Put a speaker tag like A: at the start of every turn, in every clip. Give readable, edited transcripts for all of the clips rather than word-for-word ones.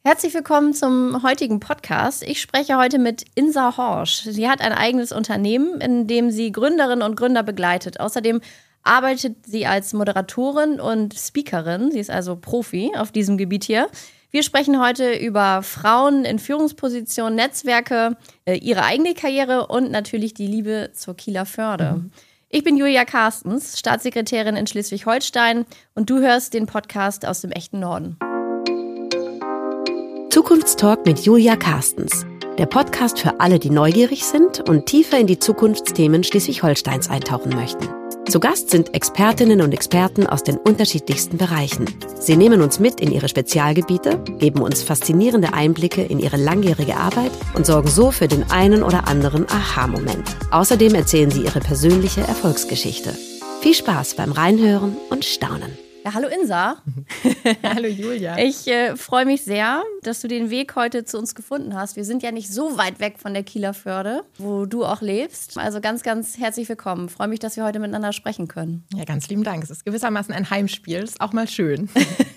A: Herzlich willkommen zum heutigen Podcast. Ich spreche heute mit Insa Horsch. Sie hat ein eigenes Unternehmen, in dem sie Gründerinnen und Gründer begleitet. Außerdem arbeitet sie als Moderatorin und Speakerin. Sie ist also Profi auf diesem Gebiet hier. Wir sprechen heute über Frauen in Führungspositionen, Netzwerke, ihre eigene Karriere und natürlich die Liebe zur Kieler Förde. Ich bin Julia Carstens, Staatssekretärin in Schleswig-Holstein und du hörst den Podcast aus dem echten Norden.
B: Zukunftstalk mit Julia Carstens. Der Podcast für alle, die neugierig sind und tiefer in die Zukunftsthemen Schleswig-Holsteins eintauchen möchten. Zu Gast sind Expertinnen und Experten aus den unterschiedlichsten Bereichen. Sie nehmen uns mit in ihre Spezialgebiete, geben uns faszinierende Einblicke in ihre langjährige Arbeit und sorgen so für den einen oder anderen Aha-Moment. Außerdem erzählen sie ihre persönliche Erfolgsgeschichte. Viel Spaß beim Reinhören und Staunen.
A: Ja, hallo Insa.
C: Hallo Julia.
A: Ich freue mich sehr, dass du den Weg heute zu uns gefunden hast. Wir sind ja nicht so weit weg von der Kieler Förde, wo du auch lebst. Also ganz, ganz herzlich willkommen. Ich freue mich, dass wir heute miteinander sprechen können.
C: Ja, ganz lieben Dank. Es ist gewissermaßen ein Heimspiel. Ist auch mal schön.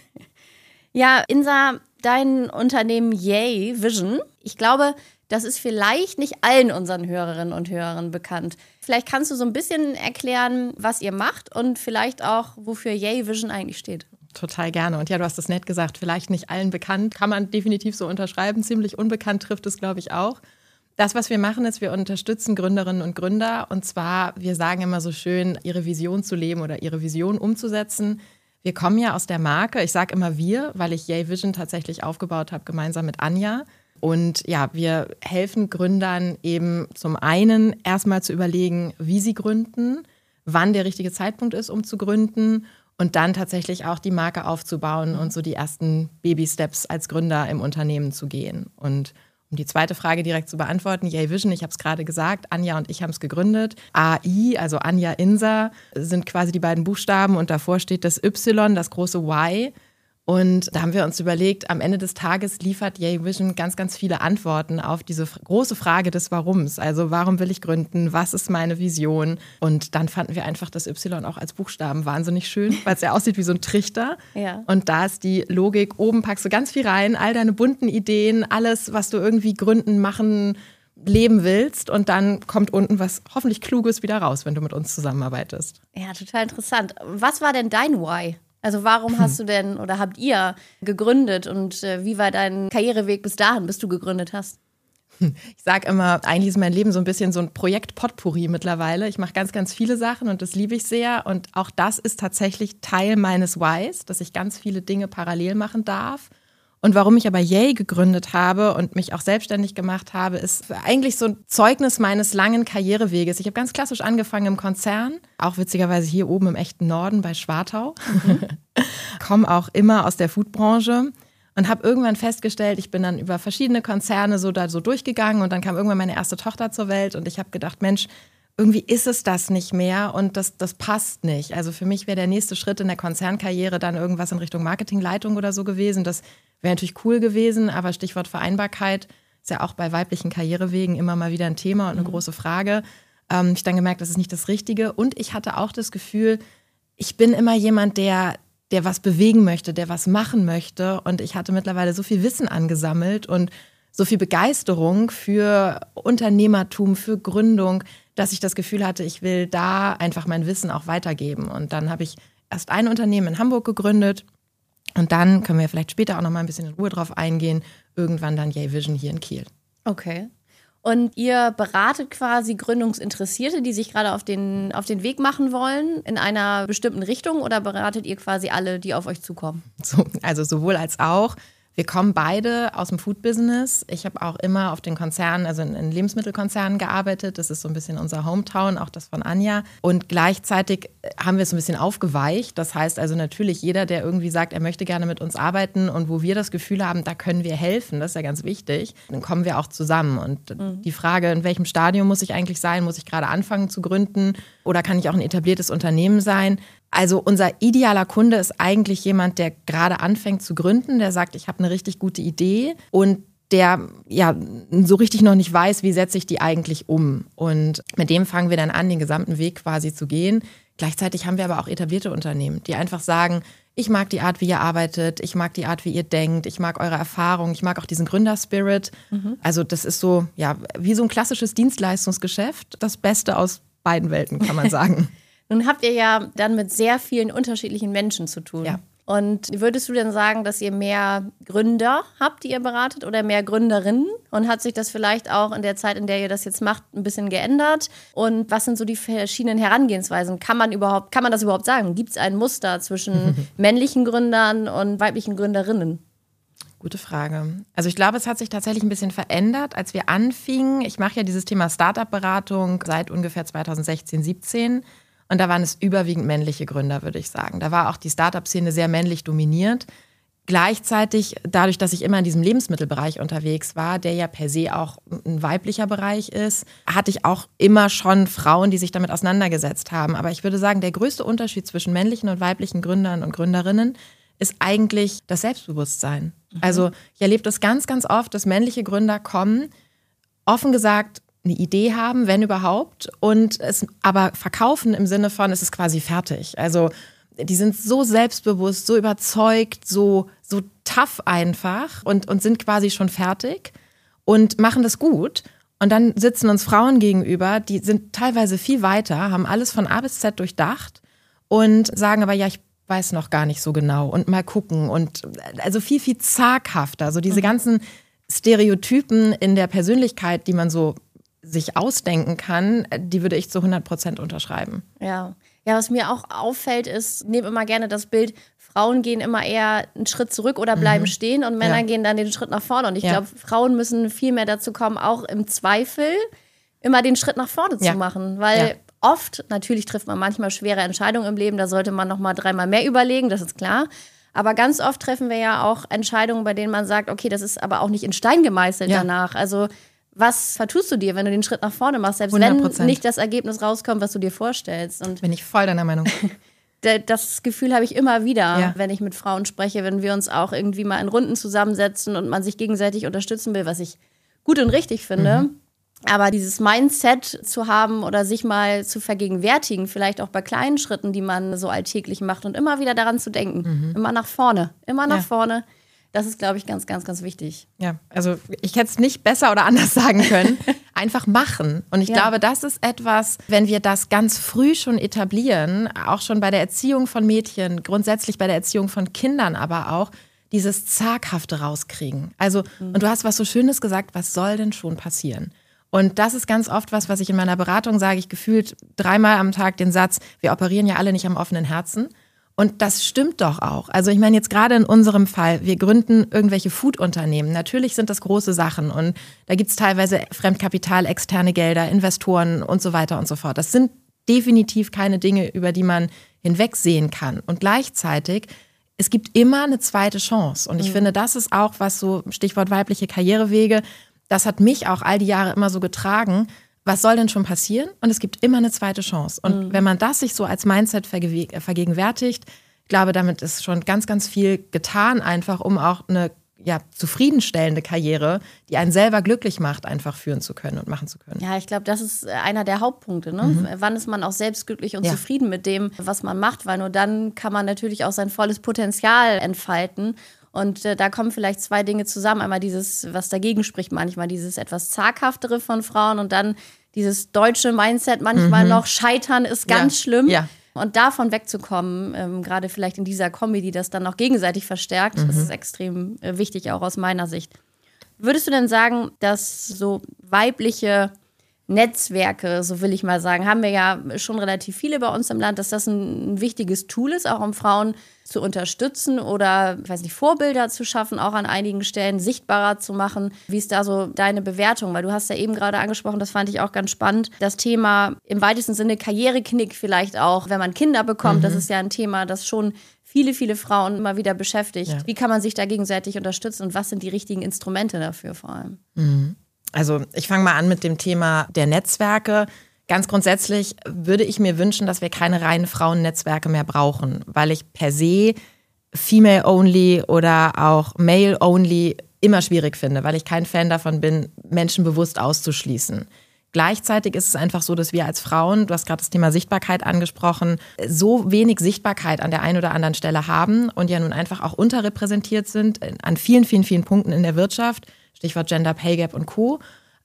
A: Ja, Insa, dein Unternehmen Yay Vision. Ich glaube, das ist vielleicht nicht allen unseren Hörerinnen und Hörern bekannt. Vielleicht kannst du so ein bisschen erklären, was ihr macht und vielleicht auch, wofür Yay Vision eigentlich steht.
C: Total gerne. Und ja, du hast es nett gesagt, vielleicht nicht allen bekannt. Kann man definitiv so unterschreiben. Ziemlich unbekannt trifft es, glaube ich, auch. Das, was wir machen, ist, wir unterstützen Gründerinnen und Gründer. Und zwar, wir sagen immer so schön, ihre Vision zu leben oder ihre Vision umzusetzen. Wir kommen ja aus der Marke. Ich sage immer wir, weil ich Yay Vision tatsächlich aufgebaut habe, gemeinsam mit Anja. Und ja, wir helfen Gründern eben zum einen erstmal zu überlegen, wie sie gründen, wann der richtige Zeitpunkt ist, um zu gründen und dann tatsächlich auch die Marke aufzubauen und so die ersten Baby-Steps als Gründer im Unternehmen zu gehen. Und um die zweite Frage direkt zu beantworten, Yay Vision, ich habe es gerade gesagt, Anja und ich haben es gegründet. AI, also Anja Insa, sind quasi die beiden Buchstaben und davor steht das Y, das große Y. Und da haben wir uns überlegt, am Ende des Tages liefert Yay Vision ganz, ganz viele Antworten auf diese große Frage des Warums. Also warum will ich gründen? Was ist meine Vision? Und dann fanden wir einfach das Y auch als Buchstaben wahnsinnig schön, weil es ja aussieht wie so ein Trichter.
A: Ja.
C: Und da ist die Logik, oben packst du ganz viel rein, all deine bunten Ideen, alles, was du irgendwie gründen, machen, leben willst. Und dann kommt unten was hoffentlich Kluges wieder raus, wenn du mit uns zusammenarbeitest.
A: Ja, total interessant. Was war denn dein Why? Also warum hast du denn oder habt ihr gegründet und wie war dein Karriereweg bis dahin, bis du gegründet hast?
C: Ich sage immer, eigentlich ist mein Leben so ein bisschen so ein Projekt Potpourri mittlerweile. Ich mache ganz, ganz viele Sachen und das liebe ich sehr. Und auch das ist tatsächlich Teil meines Whys, dass ich ganz viele Dinge parallel machen darf. Und warum ich aber Yay gegründet habe und mich auch selbstständig gemacht habe, ist eigentlich so ein Zeugnis meines langen Karriereweges. Ich habe ganz klassisch angefangen im Konzern, auch witzigerweise hier oben im echten Norden bei Schwartau. Komme auch immer aus der Foodbranche und habe irgendwann festgestellt, ich bin dann über verschiedene Konzerne so durchgegangen und dann kam irgendwann meine erste Tochter zur Welt und ich habe gedacht, Mensch, irgendwie ist es das nicht mehr und das passt nicht. Also für mich wäre der nächste Schritt in der Konzernkarriere dann irgendwas in Richtung Marketingleitung oder so gewesen. Das wäre natürlich cool gewesen, aber Stichwort Vereinbarkeit ist ja auch bei weiblichen Karrierewegen immer mal wieder ein Thema und eine große Frage. Ich habe dann gemerkt, das ist nicht das Richtige. Und ich hatte auch das Gefühl, ich bin immer jemand, der was bewegen möchte, der was machen möchte. Und ich hatte mittlerweile so viel Wissen angesammelt und so viel Begeisterung für Unternehmertum, für Gründung, dass ich das Gefühl hatte, ich will da einfach mein Wissen auch weitergeben. Und dann habe ich erst ein Unternehmen in Hamburg gegründet und dann können wir vielleicht später auch noch mal ein bisschen in Ruhe drauf eingehen, irgendwann dann Yay Vision hier in Kiel.
A: Okay. Und ihr beratet quasi Gründungsinteressierte, die sich gerade auf den Weg machen wollen, in einer bestimmten Richtung oder beratet ihr quasi alle, die auf euch zukommen?
C: So, also sowohl als auch. Wir kommen beide aus dem Food-Business. Ich habe auch immer auf den Konzernen, also in Lebensmittelkonzernen gearbeitet. Das ist so ein bisschen unser Hometown, auch das von Anja. Und gleichzeitig haben wir es ein bisschen aufgeweicht. Das heißt also natürlich jeder, der irgendwie sagt, er möchte gerne mit uns arbeiten und wo wir das Gefühl haben, da können wir helfen, das ist ja ganz wichtig, dann kommen wir auch zusammen. Und die Frage, in welchem Stadium muss ich eigentlich sein? Muss ich gerade anfangen zu gründen oder kann ich auch ein etabliertes Unternehmen sein? Also unser idealer Kunde ist eigentlich jemand, der gerade anfängt zu gründen, der sagt, ich habe eine richtig gute Idee und der ja so richtig noch nicht weiß, wie setze ich die eigentlich um. Und mit dem fangen wir dann an, den gesamten Weg quasi zu gehen. Gleichzeitig haben wir aber auch etablierte Unternehmen, die einfach sagen, ich mag die Art, wie ihr arbeitet, ich mag die Art, wie ihr denkt, ich mag eure Erfahrung, ich mag auch diesen Gründerspirit. Also das ist so, ja, wie so ein klassisches Dienstleistungsgeschäft, das Beste aus beiden Welten, kann man sagen.
A: Nun habt ihr ja dann mit sehr vielen unterschiedlichen Menschen zu tun.
C: Ja.
A: Und würdest du denn sagen, dass ihr mehr Gründer habt, die ihr beratet oder mehr Gründerinnen? Und hat sich das vielleicht auch in der Zeit, in der ihr das jetzt macht, ein bisschen geändert? Und was sind so die verschiedenen Herangehensweisen? Kann man das überhaupt sagen? Gibt es ein Muster zwischen männlichen Gründern und weiblichen Gründerinnen?
C: Gute Frage. Also ich glaube, es hat sich tatsächlich ein bisschen verändert, als wir anfingen. Ich mache ja dieses Thema Startup-Beratung seit ungefähr 2016, 17. Und da waren es überwiegend männliche Gründer, würde ich sagen. Da war auch die Startup-Szene sehr männlich dominiert. Gleichzeitig, dadurch, dass ich immer in diesem Lebensmittelbereich unterwegs war, der ja per se auch ein weiblicher Bereich ist, hatte ich auch immer schon Frauen, die sich damit auseinandergesetzt haben. Aber ich würde sagen, der größte Unterschied zwischen männlichen und weiblichen Gründern und Gründerinnen ist eigentlich das Selbstbewusstsein. Also ich erlebe das ganz, ganz oft, dass männliche Gründer kommen, offen gesagt, eine Idee haben, wenn überhaupt, und es aber verkaufen im Sinne von, es ist quasi fertig. Also die sind so selbstbewusst, so überzeugt, so tough einfach und sind quasi schon fertig und machen das gut. Und dann sitzen uns Frauen gegenüber, die sind teilweise viel weiter, haben alles von A bis Z durchdacht und sagen aber, ja, ich weiß noch gar nicht so genau und mal gucken. Und also viel, viel zaghafter. So diese ganzen Stereotypen in der Persönlichkeit, die man so sich ausdenken kann, die würde ich zu 100% unterschreiben.
A: Ja, was mir auch auffällt ist, nehme immer gerne das Bild, Frauen gehen immer eher einen Schritt zurück oder bleiben stehen und Männer gehen dann den Schritt nach vorne. Und ich glaube, Frauen müssen viel mehr dazu kommen, auch im Zweifel immer den Schritt nach vorne zu machen. Weil oft, natürlich trifft man manchmal schwere Entscheidungen im Leben, da sollte man noch mal 3-mal mehr überlegen, das ist klar. Aber ganz oft treffen wir ja auch Entscheidungen, bei denen man sagt, okay, das ist aber auch nicht in Stein gemeißelt danach. Also was vertust du dir, wenn du den Schritt nach vorne machst, selbst 100%. Wenn nicht das Ergebnis rauskommt, was du dir vorstellst? Und
C: bin ich voll deiner Meinung.
A: Das Gefühl habe ich immer wieder, wenn ich mit Frauen spreche, wenn wir uns auch irgendwie mal in Runden zusammensetzen und man sich gegenseitig unterstützen will, was ich gut und richtig finde. Aber dieses Mindset zu haben oder sich mal zu vergegenwärtigen, vielleicht auch bei kleinen Schritten, die man so alltäglich macht und immer wieder daran zu denken, immer nach vorne, vorne. Das ist, glaube ich, ganz, ganz, ganz wichtig.
C: Ja, also ich hätte es nicht besser oder anders sagen können. Einfach machen. Und ich glaube, das ist etwas, wenn wir das ganz früh schon etablieren, auch schon bei der Erziehung von Mädchen, grundsätzlich bei der Erziehung von Kindern aber auch, dieses Zaghafte rauskriegen. Also, und du hast was so Schönes gesagt, was soll denn schon passieren? Und das ist ganz oft was ich in meiner Beratung sage, ich gefühlt 3-mal am Tag den Satz, wir operieren ja alle nicht am offenen Herzen. Und das stimmt doch auch. Also ich meine jetzt gerade in unserem Fall, wir gründen irgendwelche Food-Unternehmen. Natürlich sind das große Sachen und da gibt es teilweise Fremdkapital, externe Gelder, Investoren und so weiter und so fort. Das sind definitiv keine Dinge, über die man hinwegsehen kann. Und gleichzeitig, es gibt immer eine zweite Chance. Und ich finde, das ist auch was so, Stichwort weibliche Karrierewege, das hat mich auch all die Jahre immer so getragen. Was soll denn schon passieren? Und es gibt immer eine zweite Chance. Und wenn man das sich so als Mindset vergegenwärtigt, ich glaube, damit ist schon ganz, ganz viel getan, einfach um auch eine zufriedenstellende Karriere, die einen selber glücklich macht, einfach führen zu können und machen zu können.
A: Ja, ich glaube, das ist einer der Hauptpunkte. Ne? Wann ist man auch selbst glücklich und zufrieden mit dem, was man macht? Weil nur dann kann man natürlich auch sein volles Potenzial entfalten. Und da kommen vielleicht 2 Dinge zusammen. Einmal dieses, was dagegen spricht manchmal, dieses etwas zaghaftere von Frauen und dann dieses deutsche Mindset manchmal noch, Scheitern ist ganz schlimm. Ja. Und davon wegzukommen, gerade vielleicht in dieser Kombi, die das dann noch gegenseitig verstärkt, das ist extrem wichtig, auch aus meiner Sicht. Würdest du denn sagen, dass so weibliche Netzwerke, so will ich mal sagen, haben wir ja schon relativ viele bei uns im Land, dass das ein wichtiges Tool ist, auch um Frauen zu unterstützen oder, ich weiß nicht, Vorbilder zu schaffen, auch an einigen Stellen sichtbarer zu machen. Wie ist da so deine Bewertung? Weil du hast ja eben gerade angesprochen, das fand ich auch ganz spannend, das Thema im weitesten Sinne Karriereknick vielleicht auch, wenn man Kinder bekommt, das ist ja ein Thema, das schon viele, viele Frauen immer wieder beschäftigt. Ja. Wie kann man sich da gegenseitig unterstützen und was sind die richtigen Instrumente dafür vor allem?
C: Also ich fange mal an mit dem Thema der Netzwerke. Ganz grundsätzlich würde ich mir wünschen, dass wir keine reinen Frauennetzwerke mehr brauchen, weil ich per se Female-Only oder auch Male-Only immer schwierig finde, weil ich kein Fan davon bin, Menschen bewusst auszuschließen. Gleichzeitig ist es einfach so, dass wir als Frauen, du hast gerade das Thema Sichtbarkeit angesprochen, so wenig Sichtbarkeit an der einen oder anderen Stelle haben und ja nun einfach auch unterrepräsentiert sind an vielen, vielen, vielen Punkten in der Wirtschaft, Stichwort Gender Pay Gap und Co.,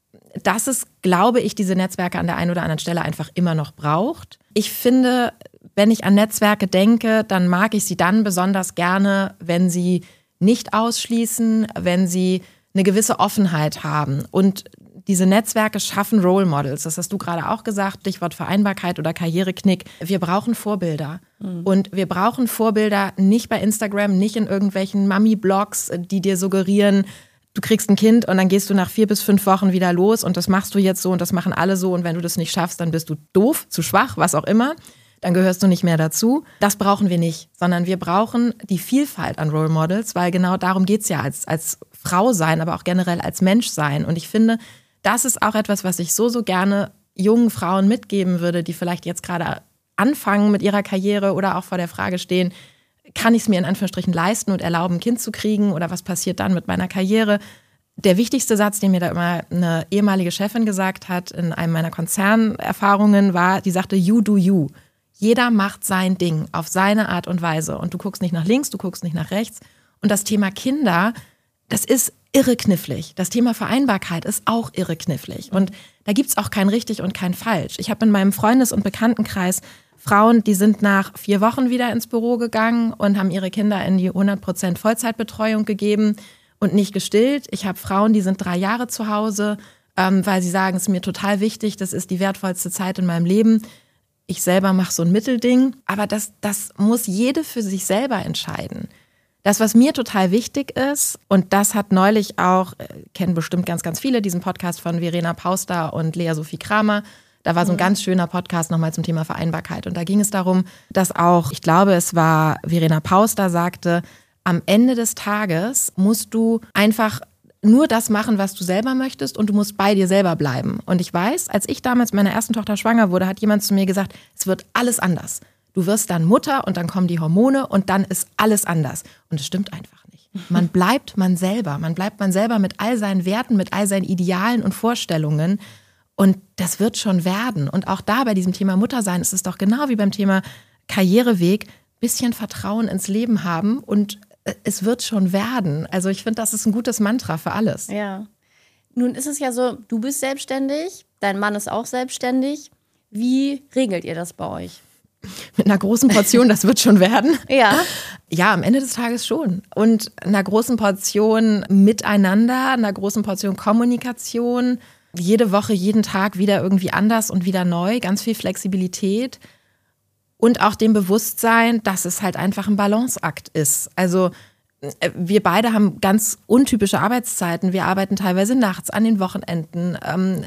C: dass es, glaube ich, diese Netzwerke an der einen oder anderen Stelle einfach immer noch braucht. Ich finde, wenn ich an Netzwerke denke, dann mag ich sie dann besonders gerne, wenn sie nicht ausschließen, wenn sie eine gewisse Offenheit haben. Und diese Netzwerke schaffen Role Models. Das hast du gerade auch gesagt, Stichwort Vereinbarkeit oder Karriereknick. Wir brauchen Vorbilder. Und wir brauchen Vorbilder nicht bei Instagram, nicht in irgendwelchen Mami-Blogs, die dir suggerieren, du kriegst ein Kind und dann gehst du nach 4 bis 5 Wochen wieder los und das machst du jetzt so und das machen alle so und wenn du das nicht schaffst, dann bist du doof, zu schwach, was auch immer. Dann gehörst du nicht mehr dazu. Das brauchen wir nicht, sondern wir brauchen die Vielfalt an Role Models, weil genau darum geht es ja als Frau sein, aber auch generell als Mensch sein. Und ich finde, das ist auch etwas, was ich so gerne jungen Frauen mitgeben würde, die vielleicht jetzt gerade anfangen mit ihrer Karriere oder auch vor der Frage stehen, kann ich es mir in Anführungsstrichen leisten und erlauben, ein Kind zu kriegen oder was passiert dann mit meiner Karriere? Der wichtigste Satz, den mir da immer eine ehemalige Chefin gesagt hat in einem meiner Konzernerfahrungen war, die sagte, you do you. Jeder macht sein Ding auf seine Art und Weise und du guckst nicht nach links, du guckst nicht nach rechts. Und das Thema Kinder, das ist irre knifflig. Das Thema Vereinbarkeit ist auch irre knifflig. Und da gibt es auch kein richtig und kein falsch. Ich habe in meinem Freundes- und Bekanntenkreis Frauen, die sind nach 4 Wochen wieder ins Büro gegangen und haben ihre Kinder in die 100% Vollzeitbetreuung gegeben und nicht gestillt. Ich habe Frauen, die sind 3 Jahre zu Hause, weil sie sagen, es ist mir total wichtig, das ist die wertvollste Zeit in meinem Leben. Ich selber mache so ein Mittelding, aber das muss jede für sich selber entscheiden. Das, was mir total wichtig ist, und das hat neulich auch, kennen bestimmt ganz, ganz viele, diesen Podcast von Verena Pauster und Lea Sophie Kramer. Da war so ein ganz schöner Podcast nochmal zum Thema Vereinbarkeit. Und da ging es darum, dass auch, ich glaube, es war Verena Pauster, sagte, am Ende des Tages musst du einfach nur das machen, was du selber möchtest und du musst bei dir selber bleiben. Und ich weiß, als ich damals mit meiner ersten Tochter schwanger wurde, hat jemand zu mir gesagt, es wird alles anders. Du wirst dann Mutter und dann kommen die Hormone und dann ist alles anders. Und es stimmt einfach nicht. Man bleibt man selber. Man bleibt man selber mit all seinen Werten, mit all seinen Idealen und Vorstellungen. Und das wird schon werden. Und auch da bei diesem Thema Muttersein ist es doch genau wie beim Thema Karriereweg, bisschen Vertrauen ins Leben haben und es wird schon werden. Also ich finde, das ist ein gutes Mantra für alles.
A: Ja. Nun ist es ja so, du bist selbstständig, dein Mann ist auch selbstständig. Wie regelt ihr das bei euch?
C: Mit einer großen Portion, das wird schon werden.
A: Ja.
C: Ja, am Ende des Tages schon. Und einer großen Portion Miteinander, einer großen Portion Kommunikation. Jede Woche, jeden Tag wieder irgendwie anders und wieder neu. Ganz viel Flexibilität. Und auch dem Bewusstsein, dass es halt einfach ein Balanceakt ist. Also wir beide haben ganz untypische Arbeitszeiten. Wir arbeiten teilweise nachts, an den Wochenenden.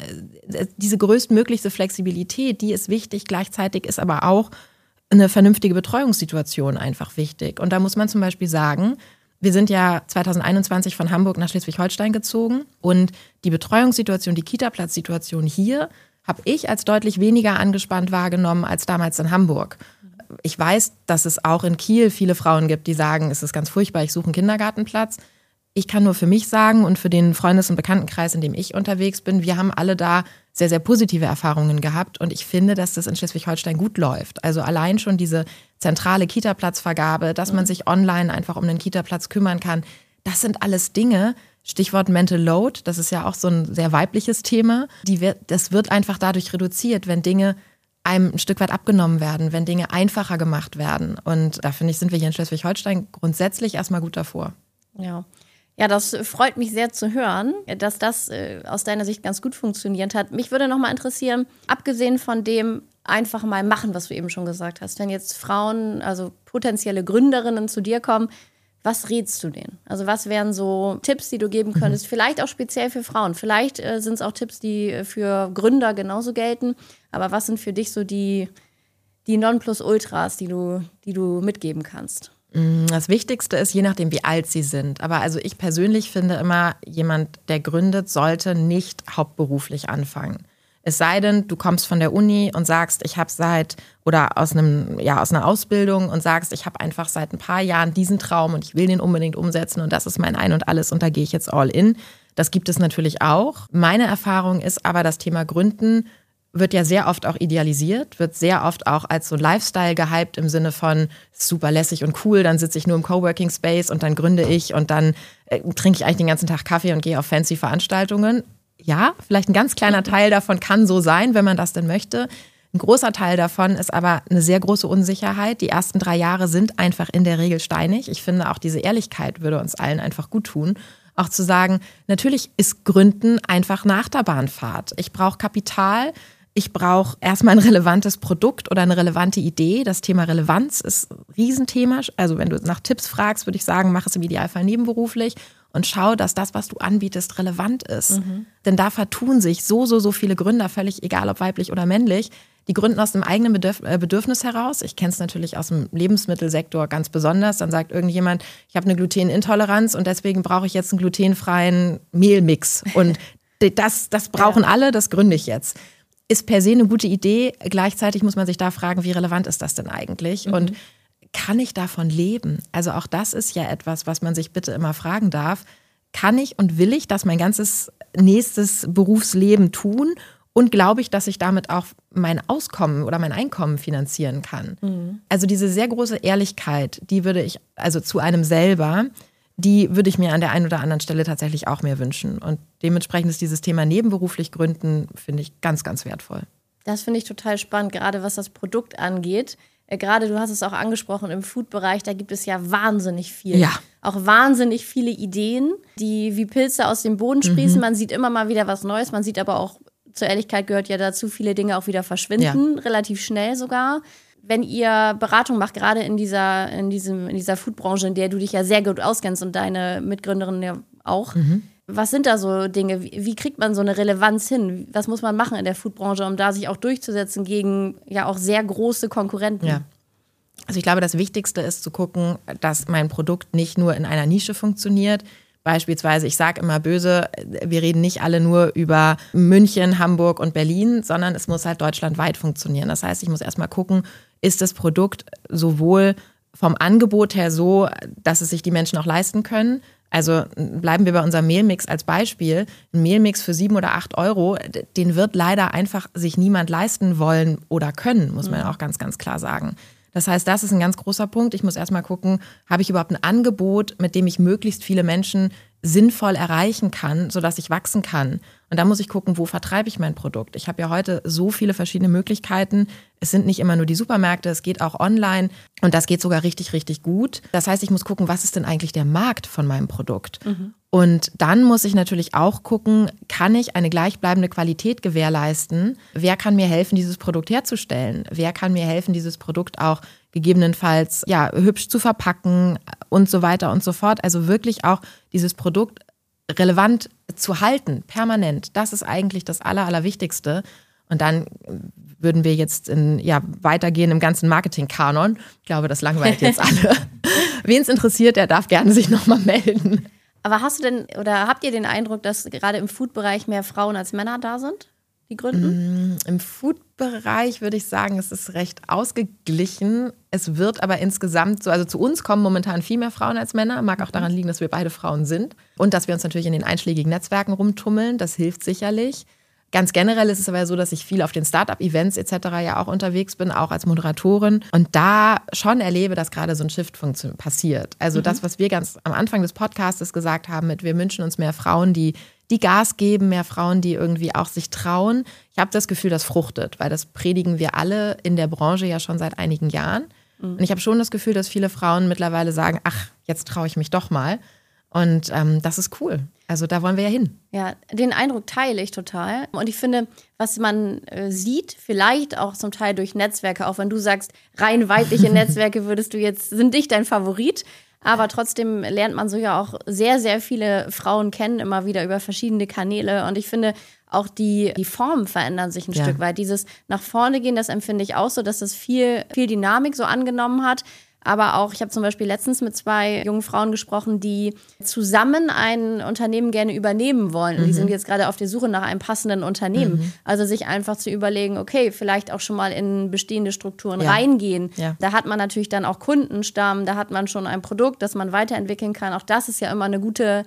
C: Diese größtmöglichste Flexibilität, die ist wichtig. Gleichzeitig ist aber auch eine vernünftige Betreuungssituation einfach wichtig. Und da muss man zum Beispiel sagen, wir sind ja 2021 von Hamburg nach Schleswig-Holstein gezogen. Und die Betreuungssituation, die Kita-Platz-Situation hier habe ich als deutlich weniger angespannt wahrgenommen als damals in Hamburg. Ich weiß, dass es auch in Kiel viele Frauen gibt, die sagen, es ist ganz furchtbar, ich suche einen Kindergartenplatz. Ich kann nur für mich sagen und für den Freundes- und Bekanntenkreis, in dem ich unterwegs bin, wir haben alle da sehr, sehr positive Erfahrungen gehabt und ich finde, dass das in Schleswig-Holstein gut läuft. Also allein schon diese zentrale Kita-Platzvergabe, dass man sich online einfach um den Kita-Platz kümmern kann, das sind alles Dinge, Stichwort Mental Load, das ist ja auch so ein sehr weibliches Thema, das wird einfach dadurch reduziert, wenn Dinge einem ein Stück weit abgenommen werden, wenn Dinge einfacher gemacht werden. Und da finde ich, sind wir hier in Schleswig-Holstein grundsätzlich erstmal gut davor.
A: Ja. Ja, das freut mich sehr zu hören, dass das aus deiner Sicht ganz gut funktioniert hat. Mich würde noch mal interessieren, abgesehen von dem einfach mal machen, was du eben schon gesagt hast, wenn jetzt Frauen, also potenzielle Gründerinnen zu dir kommen, was rätst du denen? Also was wären so Tipps, die du geben könntest? Vielleicht auch speziell für Frauen. Vielleicht sind es auch Tipps, die für Gründer genauso gelten. Aber was sind für dich so die Nonplusultras, die du mitgeben kannst?
C: Das Wichtigste ist, je nachdem, wie alt sie sind. Aber also ich persönlich finde immer, jemand, der gründet, sollte nicht hauptberuflich anfangen. Es sei denn, du kommst von der Uni und sagst, ich habe aus einer Ausbildung und sagst, ich habe einfach seit ein paar Jahren diesen Traum und ich will den unbedingt umsetzen und das ist mein Ein und Alles und da gehe ich jetzt all in. Das gibt es natürlich auch. Meine Erfahrung ist aber, das Thema Gründen wird ja sehr oft auch idealisiert, wird sehr oft auch als so Lifestyle gehypt im Sinne von super lässig und cool, dann sitze ich nur im Coworking Space und dann gründe ich und dann trinke ich eigentlich den ganzen Tag Kaffee und gehe auf fancy Veranstaltungen. Ja, vielleicht ein ganz kleiner Teil davon kann so sein, wenn man das denn möchte. Ein großer Teil davon ist aber eine sehr große Unsicherheit. Die ersten 3 Jahre sind einfach in der Regel steinig. Ich finde, auch diese Ehrlichkeit würde uns allen einfach gut tun. Auch zu sagen, natürlich ist Gründen einfach nach der Bahnfahrt. Ich brauche Kapital. Ich brauche erstmal ein relevantes Produkt oder eine relevante Idee. Das Thema Relevanz ist ein Riesenthema. Also wenn du nach Tipps fragst, würde ich sagen, mach es im Idealfall nebenberuflich und schau, dass das, was du anbietest, relevant ist. Denn da vertun sich so viele Gründer, völlig egal ob weiblich oder männlich. Die gründen aus dem eigenen Bedürfnis heraus. Ich kenne es natürlich aus dem Lebensmittelsektor ganz besonders. Dann sagt irgendjemand, ich habe eine Glutenintoleranz und deswegen brauche ich jetzt einen glutenfreien Mehlmix. Und das brauchen alle, das gründe ich jetzt. Ist per se eine gute Idee. Gleichzeitig muss man sich da fragen, wie relevant ist das denn eigentlich? Und kann ich davon leben? Also auch das ist ja etwas, was man sich bitte immer fragen darf. Kann ich und will ich das mein ganzes nächstes Berufsleben tun? Und glaube ich, dass ich damit auch mein Auskommen oder mein Einkommen finanzieren kann? Also diese sehr große Ehrlichkeit, die würde ich, also zu einem selber, die würde ich mir an der einen oder anderen Stelle tatsächlich auch mehr wünschen. Und dementsprechend ist dieses Thema nebenberuflich gründen, finde ich, ganz, ganz wertvoll.
A: Das finde ich total spannend, gerade was das Produkt angeht. Gerade, du hast es auch angesprochen, im Food-Bereich, da gibt es ja wahnsinnig viel.
C: Ja.
A: Auch wahnsinnig viele Ideen, die wie Pilze aus dem Boden sprießen. Man sieht immer mal wieder was Neues. Man sieht aber auch, zur Ehrlichkeit gehört ja dazu, viele Dinge auch wieder verschwinden, relativ schnell sogar. Wenn ihr Beratung macht, gerade in dieser Foodbranche, in der du dich ja sehr gut auskennst und deine Mitgründerin ja auch, was sind da so Dinge? Wie kriegt man so eine Relevanz hin? Was muss man machen in der Foodbranche, um da sich auch durchzusetzen gegen ja auch sehr große Konkurrenten?
C: Ja. Also ich glaube, das Wichtigste ist zu gucken, dass mein Produkt nicht nur in einer Nische funktioniert. Beispielsweise, ich sage immer böse, wir reden nicht alle nur über München, Hamburg und Berlin, sondern es muss halt deutschlandweit funktionieren. Das heißt, ich muss erstmal gucken, ist das Produkt sowohl vom Angebot her so, dass es sich die Menschen auch leisten können. Also bleiben wir bei unserem Mehlmix als Beispiel. Ein Mehlmix für 7 oder 8 Euro, den wird leider einfach sich niemand leisten wollen oder können, muss man auch ganz, ganz klar sagen. Das heißt, das ist ein ganz großer Punkt. Ich muss erstmal gucken, habe ich überhaupt ein Angebot, mit dem ich möglichst viele Menschen sinnvoll erreichen kann, sodass ich wachsen kann. Und da muss ich gucken, wo vertreibe ich mein Produkt. Ich habe ja heute so viele verschiedene Möglichkeiten. Es sind nicht immer nur die Supermärkte, es geht auch online und das geht sogar richtig, richtig gut. Das heißt, ich muss gucken, was ist denn eigentlich der Markt von meinem Produkt? Und dann muss ich natürlich auch gucken, kann ich eine gleichbleibende Qualität gewährleisten? Wer kann mir helfen, dieses Produkt herzustellen? Wer kann mir helfen, dieses Produkt auch gegebenenfalls hübsch zu verpacken und so weiter und so fort? Also wirklich auch dieses Produkt relevant zu halten, permanent. Das ist eigentlich das Allerwichtigste. Und dann würden wir jetzt weitergehen im ganzen Marketing-Kanon. Ich glaube, das langweilt jetzt alle. Wen es interessiert, der darf gerne sich nochmal melden.
A: Aber habt ihr den Eindruck, dass gerade im Food-Bereich mehr Frauen als Männer da sind, die gründen?
C: Im Food-Bereich würde ich sagen, es ist recht ausgeglichen. Es wird aber insgesamt so, also zu uns kommen momentan viel mehr Frauen als Männer. Mag auch daran liegen, dass wir beide Frauen sind und dass wir uns natürlich in den einschlägigen Netzwerken rumtummeln. Das hilft sicherlich. Ganz generell ist es aber so, dass ich viel auf den Start-up-Events etc. ja auch unterwegs bin, auch als Moderatorin. Und da schon erlebe, dass gerade so ein Shift passiert. Also das, was wir ganz am Anfang des Podcasts gesagt haben, wir wünschen uns mehr Frauen, die Gas geben, mehr Frauen, die irgendwie auch sich trauen. Ich habe das Gefühl, das fruchtet, weil das predigen wir alle in der Branche ja schon seit einigen Jahren. Und ich habe schon das Gefühl, dass viele Frauen mittlerweile sagen, ach, jetzt traue ich mich doch mal. Und das ist cool. Also da wollen wir ja hin.
A: Ja, den Eindruck teile ich total. Und ich finde, was man sieht, vielleicht auch zum Teil durch Netzwerke, auch wenn du sagst, rein weibliche Netzwerke sind dich dein Favorit. Aber trotzdem lernt man so ja auch sehr, sehr viele Frauen kennen, immer wieder über verschiedene Kanäle. Und ich finde, auch die Formen verändern sich ein Stück weit. Dieses nach vorne gehen, das empfinde ich auch so, dass das viel Dynamik so angenommen hat. Aber auch, ich habe zum Beispiel letztens mit 2 jungen Frauen gesprochen, die zusammen ein Unternehmen gerne übernehmen wollen. Und die sind jetzt gerade auf der Suche nach einem passenden Unternehmen. Also sich einfach zu überlegen, okay, vielleicht auch schon mal in bestehende Strukturen reingehen. Ja. Da hat man natürlich dann auch Kundenstamm, da hat man schon ein Produkt, das man weiterentwickeln kann. Auch das ist ja immer eine gute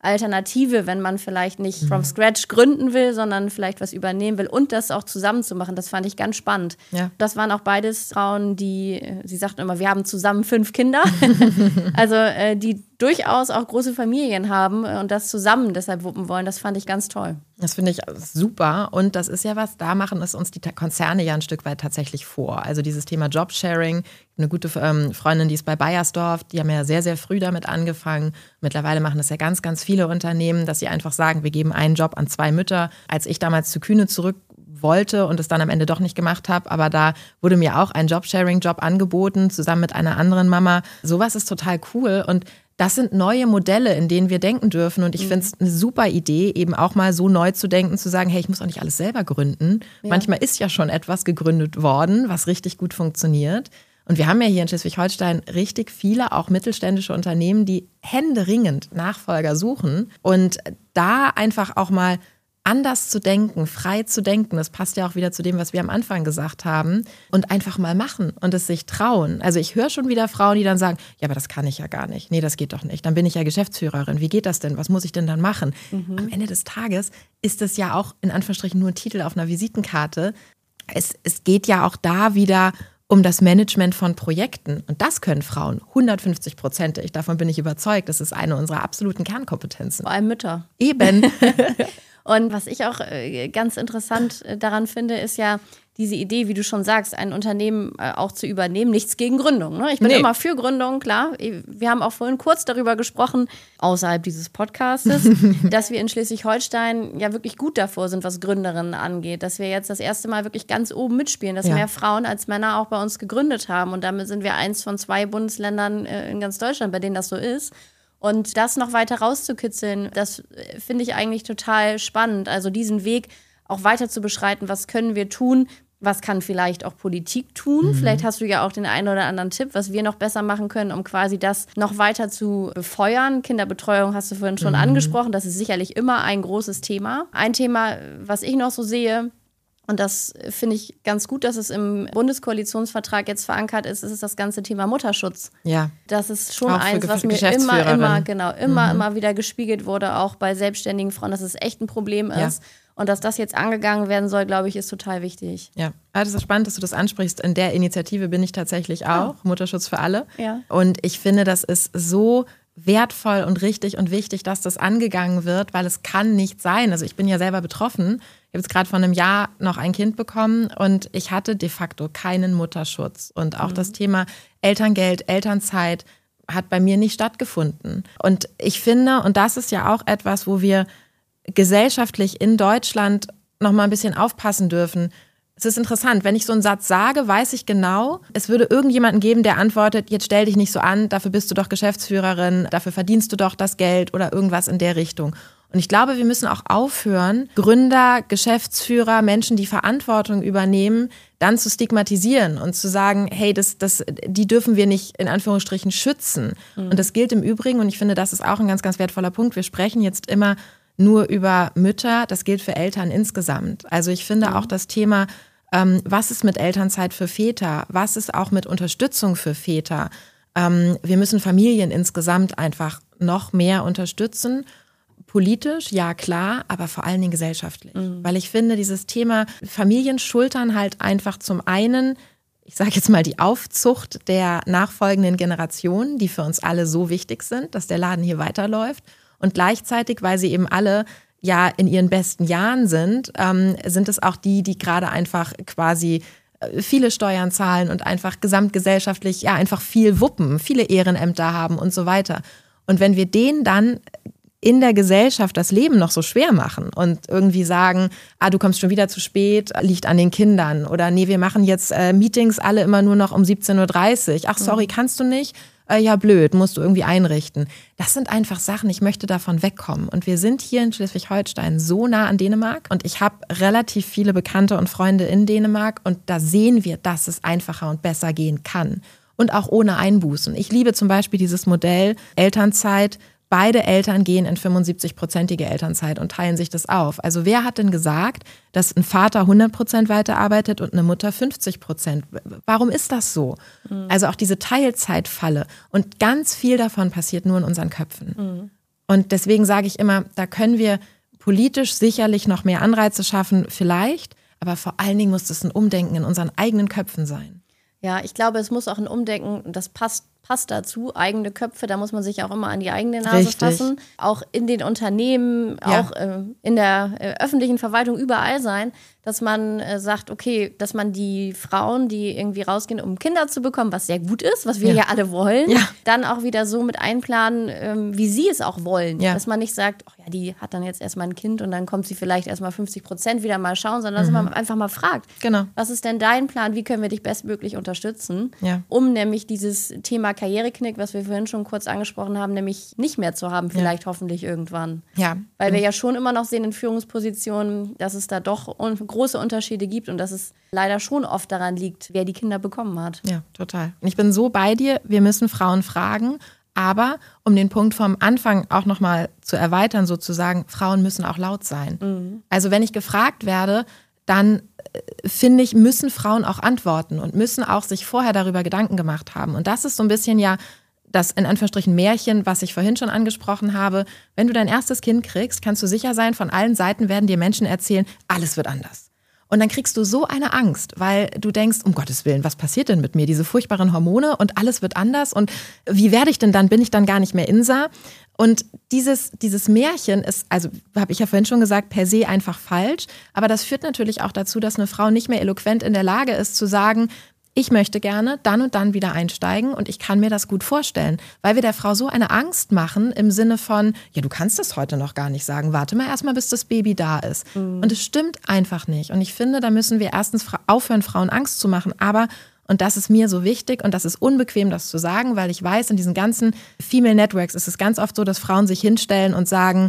A: Alternative, wenn man vielleicht nicht from scratch gründen will, sondern vielleicht was übernehmen will und das auch zusammen zu machen. Das fand ich ganz spannend. Ja. Das waren auch beides Frauen, sie sagten immer, wir haben zusammen 5 Kinder. Also die durchaus auch große Familien haben und das zusammen deshalb wuppen wollen. Das fand ich ganz toll.
C: Das finde ich super und das ist ja was, da machen es uns die Konzerne ja ein Stück weit tatsächlich vor. Also dieses Thema Jobsharing, eine gute Freundin, die ist bei Bayersdorf, die haben ja sehr, sehr früh damit angefangen. Mittlerweile machen das ja ganz, ganz viele Unternehmen, dass sie einfach sagen, wir geben einen Job an 2 Mütter. Als ich damals zu Kühne zurück wollte und es dann am Ende doch nicht gemacht habe, aber da wurde mir auch ein Jobsharing-Job angeboten, zusammen mit einer anderen Mama. Sowas ist total cool und das sind neue Modelle, in denen wir denken dürfen und ich finde es eine super Idee, eben auch mal so neu zu denken, zu sagen, hey, ich muss auch nicht alles selber gründen. Ja. Manchmal ist ja schon etwas gegründet worden, was richtig gut funktioniert. Und wir haben ja hier in Schleswig-Holstein richtig viele auch mittelständische Unternehmen, die händeringend Nachfolger suchen und da einfach auch mal anders zu denken, frei zu denken, das passt ja auch wieder zu dem, was wir am Anfang gesagt haben, und einfach mal machen und es sich trauen. Also ich höre schon wieder Frauen, die dann sagen, ja, aber das kann ich ja gar nicht. Nee, das geht doch nicht. Dann bin ich ja Geschäftsführerin. Wie geht das denn? Was muss ich denn dann machen? Am Ende des Tages ist es ja auch in Anführungsstrichen nur ein Titel auf einer Visitenkarte. Es geht ja auch da wieder um das Management von Projekten. Und das können Frauen 150%. Davon bin ich überzeugt. Das ist eine unserer absoluten Kernkompetenzen.
A: Vor allem Mütter.
C: Eben.
A: Und was ich auch ganz interessant daran finde, ist ja diese Idee, wie du schon sagst, ein Unternehmen auch zu übernehmen. Nichts gegen Gründung. Ne? Ich bin immer für Gründung, klar. Wir haben auch vorhin kurz darüber gesprochen, außerhalb dieses Podcastes, dass wir in Schleswig-Holstein ja wirklich gut davor sind, was Gründerinnen angeht. Dass wir jetzt das erste Mal wirklich ganz oben mitspielen, dass mehr Frauen als Männer auch bei uns gegründet haben. Und damit sind wir eins von 2 Bundesländern in ganz Deutschland, bei denen das so ist. Und das noch weiter rauszukitzeln, das finde ich eigentlich total spannend. Also diesen Weg auch weiter zu beschreiten, was können wir tun, was kann vielleicht auch Politik tun. Vielleicht hast du ja auch den einen oder anderen Tipp, was wir noch besser machen können, um quasi das noch weiter zu befeuern. Kinderbetreuung hast du vorhin schon angesprochen, das ist sicherlich immer ein großes Thema. Ein Thema, was ich noch so sehe, und das finde ich ganz gut, dass es im Bundeskoalitionsvertrag jetzt verankert ist, ist das ganze Thema Mutterschutz. Ja. Das ist schon eins, was mir immer wieder gespiegelt wurde, auch bei selbstständigen Frauen, dass es echt ein Problem ist. Ja. Und dass das jetzt angegangen werden soll, glaube ich, ist total wichtig.
C: Ja, das ist spannend, dass du das ansprichst. In der Initiative bin ich tatsächlich auch, Mutterschutz für alle. Ja. Und ich finde, das ist so wertvoll und richtig und wichtig, dass das angegangen wird, weil es kann nicht sein. Also ich bin ja selber betroffen. Ich habe jetzt gerade vor einem Jahr noch ein Kind bekommen und ich hatte de facto keinen Mutterschutz. Und auch das Thema Elterngeld, Elternzeit hat bei mir nicht stattgefunden. Und ich finde, und das ist ja auch etwas, wo wir gesellschaftlich in Deutschland noch mal ein bisschen aufpassen dürfen. Es ist interessant, wenn ich so einen Satz sage, weiß ich genau, es würde irgendjemanden geben, der antwortet, jetzt stell dich nicht so an, dafür bist du doch Geschäftsführerin, dafür verdienst du doch das Geld oder irgendwas in der Richtung. Und ich glaube, wir müssen auch aufhören, Gründer, Geschäftsführer, Menschen, die Verantwortung übernehmen, dann zu stigmatisieren und zu sagen, hey, die dürfen wir nicht in Anführungsstrichen schützen. Und das gilt im Übrigen, und ich finde, das ist auch ein ganz, ganz wertvoller Punkt. Wir sprechen jetzt immer nur über Mütter, das gilt für Eltern insgesamt. Also ich finde auch das Thema, was ist mit Elternzeit für Väter, was ist auch mit Unterstützung für Väter. Wir müssen Familien insgesamt einfach noch mehr unterstützen. Politisch, ja klar, aber vor allen Dingen gesellschaftlich. Weil ich finde, dieses Thema Familien schultern halt einfach zum einen, ich sage jetzt mal, die Aufzucht der nachfolgenden Generationen, die für uns alle so wichtig sind, dass der Laden hier weiterläuft. Und gleichzeitig, weil sie eben alle ja in ihren besten Jahren sind es auch die gerade einfach quasi viele Steuern zahlen und einfach gesamtgesellschaftlich ja einfach viel wuppen, viele Ehrenämter haben und so weiter. Und wenn wir denen dann in der Gesellschaft das Leben noch so schwer machen und irgendwie sagen, du kommst schon wieder zu spät, liegt an den Kindern. Oder nee, wir machen jetzt Meetings alle immer nur noch um 17:30 Uhr. Ach, sorry, kannst du nicht? Ja, blöd, musst du irgendwie einrichten. Das sind einfach Sachen, ich möchte davon wegkommen. Und wir sind hier in Schleswig-Holstein so nah an Dänemark. Und ich habe relativ viele Bekannte und Freunde in Dänemark. Und da sehen wir, dass es einfacher und besser gehen kann. Und auch ohne Einbußen. Ich liebe zum Beispiel dieses Modell Elternzeit. Beide Eltern gehen in 75-prozentige Elternzeit und teilen sich das auf. Also wer hat denn gesagt, dass ein Vater 100% weiterarbeitet und eine Mutter 50%? Warum ist das so? Also auch diese Teilzeitfalle. Und ganz viel davon passiert nur in unseren Köpfen. Und deswegen sage ich immer, da können wir politisch sicherlich noch mehr Anreize schaffen, vielleicht, aber vor allen Dingen muss es ein Umdenken in unseren eigenen Köpfen sein.
A: Ja, ich glaube, es muss auch ein Umdenken, das passt dazu, eigene Köpfe, da muss man sich auch immer an die eigene Nase fassen. Auch in den Unternehmen, auch in der öffentlichen Verwaltung, überall sein, dass man sagt, okay, dass man die Frauen, die irgendwie rausgehen, um Kinder zu bekommen, was sehr gut ist, was wir ja alle wollen, dann auch wieder so mit einplanen, wie sie es auch wollen. Ja. Dass man nicht sagt, ach ja, die hat dann jetzt erstmal ein Kind und dann kommt sie vielleicht erstmal 50% wieder mal schauen, sondern dass man einfach mal fragt, was ist denn dein Plan, wie können wir dich bestmöglich unterstützen, um nämlich dieses Thema Karriereknick, was wir vorhin schon kurz angesprochen haben, nämlich nicht mehr zu haben, vielleicht hoffentlich irgendwann. Ja. Weil wir ja schon immer noch sehen in Führungspositionen, dass es da doch große Unterschiede gibt und dass es leider schon oft daran liegt, wer die Kinder bekommen hat.
C: Ja, total. Und ich bin so bei dir, wir müssen Frauen fragen, aber um den Punkt vom Anfang auch nochmal zu erweitern sozusagen, Frauen müssen auch laut sein. Mhm. Also wenn ich gefragt werde, dann finde ich, müssen Frauen auch antworten und müssen auch sich vorher darüber Gedanken gemacht haben. Und das ist so ein bisschen ja das in Anführungsstrichen Märchen, was ich vorhin schon angesprochen habe. Wenn du dein erstes Kind kriegst, kannst du sicher sein, von allen Seiten werden dir Menschen erzählen, alles wird anders. Und dann kriegst du so eine Angst, weil du denkst, um Gottes Willen, was passiert denn mit mir? Diese furchtbaren Hormone und alles wird anders. Und wie werde ich denn dann? Bin ich dann gar nicht mehr Insa? Und dieses Märchen ist, also habe ich ja vorhin schon gesagt, per se einfach falsch. Aber das führt natürlich auch dazu, dass eine Frau nicht mehr eloquent in der Lage ist zu sagen, ich möchte gerne dann und dann wieder einsteigen und ich kann mir das gut vorstellen, weil wir der Frau so eine Angst machen im Sinne von, ja, du kannst das heute noch gar nicht sagen, warte mal erstmal, bis das Baby da ist. Mhm. Und es stimmt einfach nicht. Und ich finde, da müssen wir erstens aufhören, Frauen Angst zu machen, aber, und das ist mir so wichtig und das ist unbequem, das zu sagen, weil ich weiß, in diesen ganzen Female Networks ist es ganz oft so, dass Frauen sich hinstellen und sagen,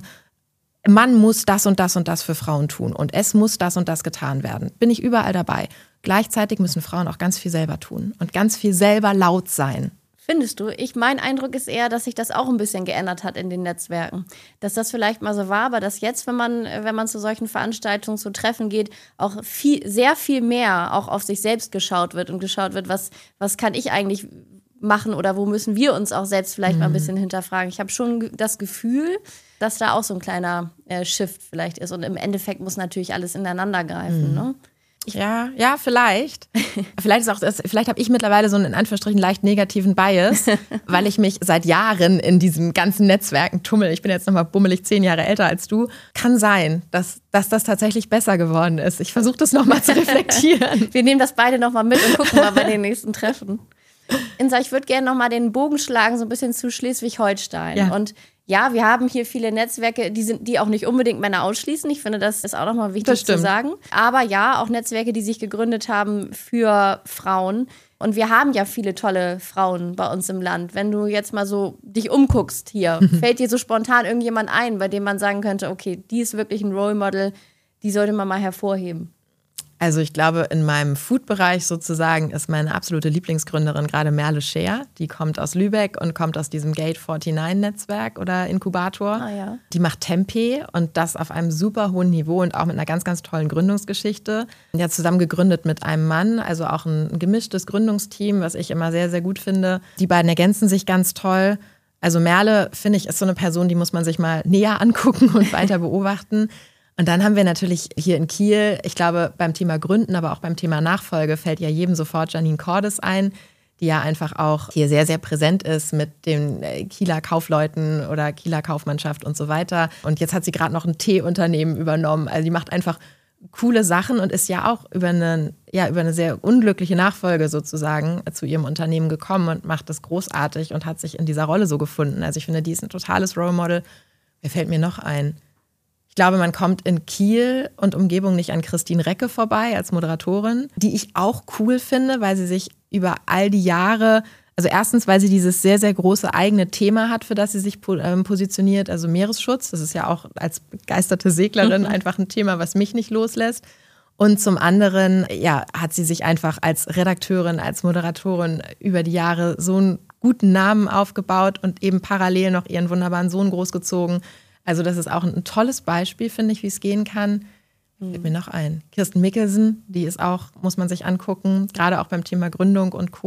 C: man muss das und das und das für Frauen tun und es muss das und das getan werden. Bin ich überall dabei. Gleichzeitig müssen Frauen auch ganz viel selber tun und ganz viel selber laut sein.
A: Findest du? Mein Eindruck ist eher, dass sich das auch ein bisschen geändert hat in den Netzwerken. Dass das vielleicht mal so war, aber dass jetzt, wenn man zu solchen Veranstaltungen, zu Treffen geht, auch sehr viel mehr auch auf sich selbst geschaut wird und geschaut wird, was kann ich eigentlich machen oder wo müssen wir uns auch selbst vielleicht mal ein bisschen hinterfragen. Ich habe schon das Gefühl, dass da auch so ein kleiner Shift vielleicht ist und im Endeffekt muss natürlich alles ineinander greifen, ne?
C: Ja, vielleicht. Vielleicht habe ich mittlerweile so einen in Anführungsstrichen leicht negativen Bias, weil ich mich seit Jahren in diesen ganzen Netzwerken tummel. Ich bin jetzt nochmal bummelig 10 Jahre älter als du. Kann sein, dass das tatsächlich besser geworden ist. Ich versuche das nochmal zu reflektieren.
A: Wir nehmen das beide nochmal mit und gucken mal bei den nächsten Treffen. Insa, ich würde gerne nochmal den Bogen schlagen, so ein bisschen zu Schleswig-Holstein. Ja. Und ja, wir haben hier viele Netzwerke, die auch nicht unbedingt Männer ausschließen. Ich finde, das ist auch nochmal wichtig zu sagen. Aber ja, auch Netzwerke, die sich gegründet haben für Frauen. Und wir haben ja viele tolle Frauen bei uns im Land. Wenn du jetzt mal so dich umguckst hier, fällt dir so spontan irgendjemand ein, bei dem man sagen könnte, okay, die ist wirklich ein Role Model, die sollte man mal hervorheben.
C: Also ich glaube, in meinem Food-Bereich sozusagen ist meine absolute Lieblingsgründerin gerade Merle Scheer. Die kommt aus Lübeck und kommt aus diesem Gate 49-Netzwerk oder Inkubator.
A: Ah, ja.
C: Die macht Tempeh und das auf einem super hohen Niveau und auch mit einer ganz, ganz tollen Gründungsgeschichte. Die hat zusammen gegründet mit einem Mann, also auch ein gemischtes Gründungsteam, was ich immer sehr, sehr gut finde. Die beiden ergänzen sich ganz toll. Also Merle, finde ich, ist so eine Person, die muss man sich mal näher angucken und weiter beobachten. Und dann haben wir natürlich hier in Kiel, ich glaube beim Thema Gründen, aber auch beim Thema Nachfolge fällt ja jedem sofort Janine Cordes ein, die ja einfach auch hier sehr, sehr präsent ist mit den Kieler Kaufleuten oder Kieler Kaufmannschaft und so weiter. Und jetzt hat sie gerade noch ein Teeunternehmen übernommen. Also die macht einfach coole Sachen und ist ja auch über eine sehr unglückliche Nachfolge sozusagen zu ihrem Unternehmen gekommen und macht das großartig und hat sich in dieser Rolle so gefunden. Also ich finde, die ist ein totales Role Model. Wer fällt mir noch ein? Ich glaube, man kommt in Kiel und Umgebung nicht an Christine Recke vorbei als Moderatorin, die ich auch cool finde, weil sie sich über all die Jahre, also erstens, weil sie dieses sehr, sehr große eigene Thema hat, für das sie sich positioniert, also Meeresschutz. Das ist ja auch als begeisterte Seglerin einfach ein Thema, was mich nicht loslässt. Und zum anderen, ja, hat sie sich einfach als Redakteurin, als Moderatorin über die Jahre so einen guten Namen aufgebaut und eben parallel noch ihren wunderbaren Sohn großgezogen. Also das ist auch ein tolles Beispiel, finde ich, wie es gehen kann. Fällt mir noch ein. Kirsten Mickelsen, die ist auch, muss man sich angucken, gerade auch beim Thema Gründung und Co.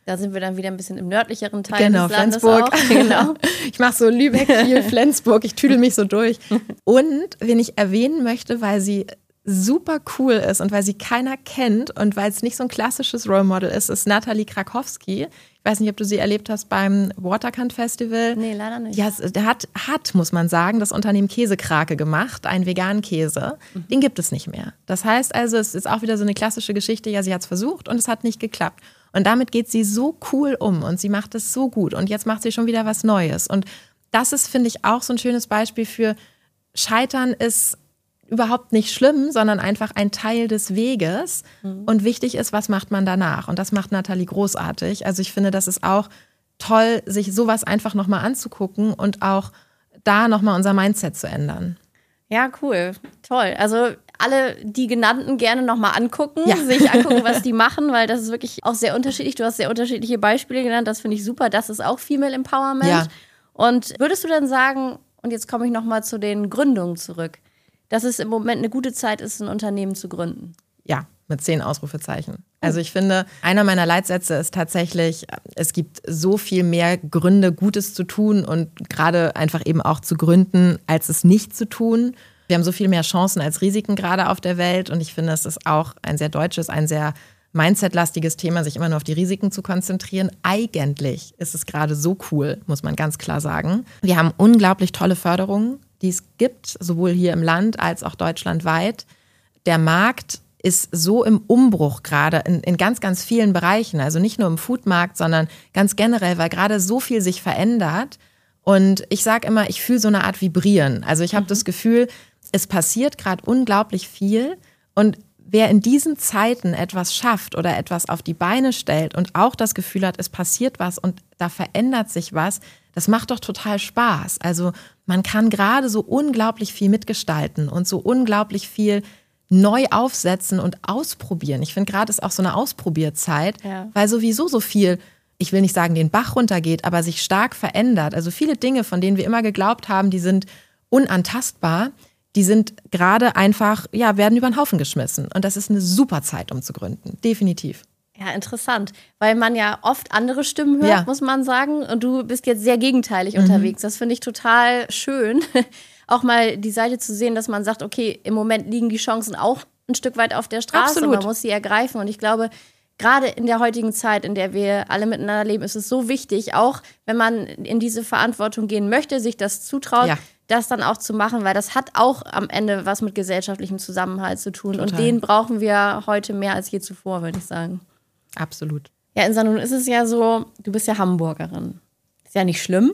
A: Da sind wir dann wieder ein bisschen im nördlicheren Teil
C: des
A: Landes
C: Flensburg.
A: Auch. Genau.
C: Ich mache so Lübeck, Kiel, Flensburg, ich tüdel mich so durch. Und wen ich erwähnen möchte, weil sie super cool ist und weil sie keiner kennt und weil es nicht so ein klassisches Role Model ist Nathalie Krakowski. Ich weiß nicht, ob du sie erlebt hast beim Waterkant Festival.
A: Nee, leider nicht.
C: Ja, der hat, muss man sagen, das Unternehmen Käsekrake gemacht, einen veganen Käse. Den gibt es nicht mehr. Das heißt also, es ist auch wieder so eine klassische Geschichte, ja, sie hat es versucht und es hat nicht geklappt. Und damit geht sie so cool um und sie macht es so gut und jetzt macht sie schon wieder was Neues. Und das ist, finde ich, auch so ein schönes Beispiel für Scheitern ist überhaupt nicht schlimm, sondern einfach ein Teil des Weges. Und wichtig ist, was macht man danach? Und das macht Nathalie großartig. Also ich finde, das ist auch toll, sich sowas einfach nochmal anzugucken und auch da nochmal unser Mindset zu ändern.
A: Ja, cool. Toll. Also alle die Genannten gerne nochmal angucken, sich angucken, was die machen, weil das ist wirklich auch sehr unterschiedlich. Du hast sehr unterschiedliche Beispiele genannt. Das finde ich super. Das ist auch Female Empowerment.
C: Ja.
A: Und würdest du dann sagen, und jetzt komme ich nochmal zu den Gründungen zurück, dass es im Moment eine gute Zeit ist, ein Unternehmen zu gründen?
C: Ja, mit 10 Ausrufezeichen. Also ich finde, einer meiner Leitsätze ist tatsächlich, es gibt so viel mehr Gründe, Gutes zu tun und gerade einfach eben auch zu gründen, als es nicht zu tun. Wir haben so viel mehr Chancen als Risiken gerade auf der Welt und ich finde, es ist auch ein sehr deutsches, ein sehr Mindset-lastiges Thema, sich immer nur auf die Risiken zu konzentrieren. Eigentlich ist es gerade so cool, muss man ganz klar sagen. Wir haben unglaublich tolle Förderungen, die es gibt, sowohl hier im Land als auch deutschlandweit. Der Markt ist so im Umbruch gerade in ganz, ganz vielen Bereichen. Also nicht nur im Foodmarkt, sondern ganz generell, weil gerade so viel sich verändert. Und ich sage immer, ich fühle so eine Art Vibrieren. Also ich habe das Gefühl, es passiert gerade unglaublich viel. Und wer in diesen Zeiten etwas schafft oder etwas auf die Beine stellt und auch das Gefühl hat, es passiert was und da verändert sich was, das macht doch total Spaß. Also man kann gerade so unglaublich viel mitgestalten und so unglaublich viel neu aufsetzen und ausprobieren. Ich finde, gerade ist auch so eine Ausprobierzeit, weil sowieso so viel, ich will nicht sagen, den Bach runtergeht, aber sich stark verändert. Also viele Dinge, von denen wir immer geglaubt haben, die sind unantastbar, die sind gerade einfach, ja, werden über den Haufen geschmissen. Und das ist eine super Zeit, um zu gründen. Definitiv.
A: Ja, interessant, weil man ja oft andere Stimmen hört, muss man sagen. Und du bist jetzt sehr gegenteilig unterwegs. Das finde ich total schön, auch mal die Seite zu sehen, dass man sagt, okay, im Moment liegen die Chancen auch ein Stück weit auf der Straße.
C: Absolut.
A: Man muss sie ergreifen. Und ich glaube, gerade in der heutigen Zeit, in der wir alle miteinander leben, ist es so wichtig, auch wenn man in diese Verantwortung gehen möchte, sich das zutraut, das dann auch zu machen, weil das hat auch am Ende was mit gesellschaftlichem Zusammenhalt zu tun. Total. Und den brauchen wir heute mehr als je zuvor, würde ich sagen.
C: Absolut.
A: Ja, Insa, nun ist es ja so, du bist ja Hamburgerin. Ist ja nicht schlimm.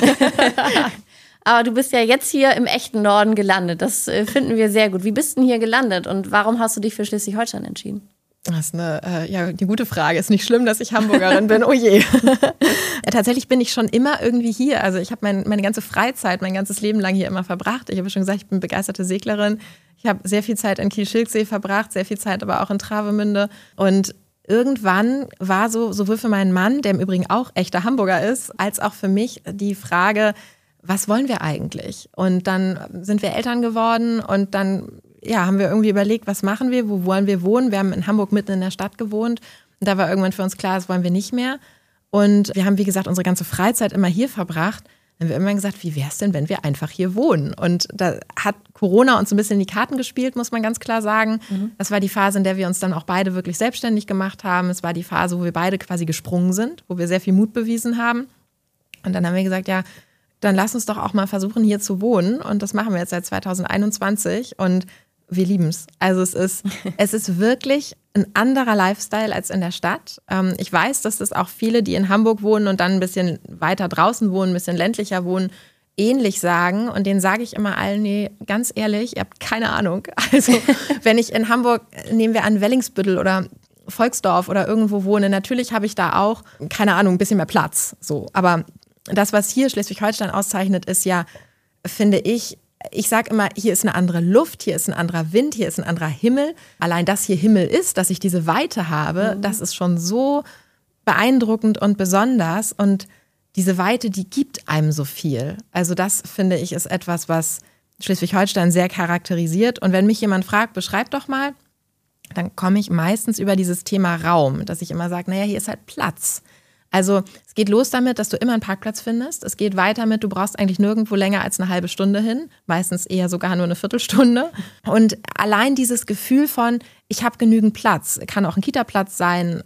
A: Aber du bist ja jetzt hier im echten Norden gelandet. Das finden wir sehr gut. Wie bist du denn hier gelandet und warum hast du dich für Schleswig-Holstein entschieden?
C: Das ist eine gute Frage. Ist nicht schlimm, dass ich Hamburgerin bin. Oh je. Tatsächlich bin ich schon immer irgendwie hier. Also ich habe meine ganze Freizeit, mein ganzes Leben lang hier immer verbracht. Ich habe schon gesagt, ich bin begeisterte Seglerin. Ich habe sehr viel Zeit in Kiel-Schilksee verbracht, sehr viel Zeit aber auch in Travemünde. Und irgendwann war sowohl für meinen Mann, der im Übrigen auch echter Hamburger ist, als auch für mich die Frage, was wollen wir eigentlich? Und dann sind wir Eltern geworden und dann haben wir irgendwie überlegt, was machen wir, wo wollen wir wohnen? Wir haben in Hamburg mitten in der Stadt gewohnt und da war irgendwann für uns klar, das wollen wir nicht mehr. Und wir haben, wie gesagt, unsere ganze Freizeit immer hier verbracht. Dann haben wir irgendwann gesagt, wie wäre es denn, wenn wir einfach hier wohnen? Und da hat Corona uns ein bisschen in die Karten gespielt, muss man ganz klar sagen. Das war die Phase, in der wir uns dann auch beide wirklich selbstständig gemacht haben. Es war die Phase, wo wir beide quasi gesprungen sind, wo wir sehr viel Mut bewiesen haben. Und dann haben wir gesagt, ja, dann lass uns doch auch mal versuchen, hier zu wohnen. Und das machen wir jetzt seit 2021 und wir lieben es. Also es ist wirklich ein anderer Lifestyle als in der Stadt. Ich weiß, dass das auch viele, die in Hamburg wohnen und dann ein bisschen weiter draußen wohnen, ein bisschen ländlicher wohnen, ähnlich sagen. Und denen sage ich immer allen, nee, ganz ehrlich, ihr habt keine Ahnung. Also wenn ich in Hamburg, nehmen wir an Wellingsbüttel oder Volksdorf oder irgendwo wohne, natürlich habe ich da auch, keine Ahnung, ein bisschen mehr Platz. So. Aber das, was hier Schleswig-Holstein auszeichnet, ist ja, finde ich sage immer, hier ist eine andere Luft, hier ist ein anderer Wind, hier ist ein anderer Himmel. Allein, dass hier Himmel ist, dass ich diese Weite habe, das ist schon so beeindruckend und besonders. Und diese Weite, die gibt einem so viel. Also das, finde ich, ist etwas, was Schleswig-Holstein sehr charakterisiert. Und wenn mich jemand fragt, beschreib doch mal, dann komme ich meistens über dieses Thema Raum, dass ich immer sage, naja, hier ist halt Platz. Also es geht los damit, dass du immer einen Parkplatz findest. Es geht weiter mit, du brauchst eigentlich nirgendwo länger als eine halbe Stunde hin. Meistens eher sogar nur eine Viertelstunde. Und allein dieses Gefühl von, ich habe genügend Platz, kann auch ein Kita-Platz sein,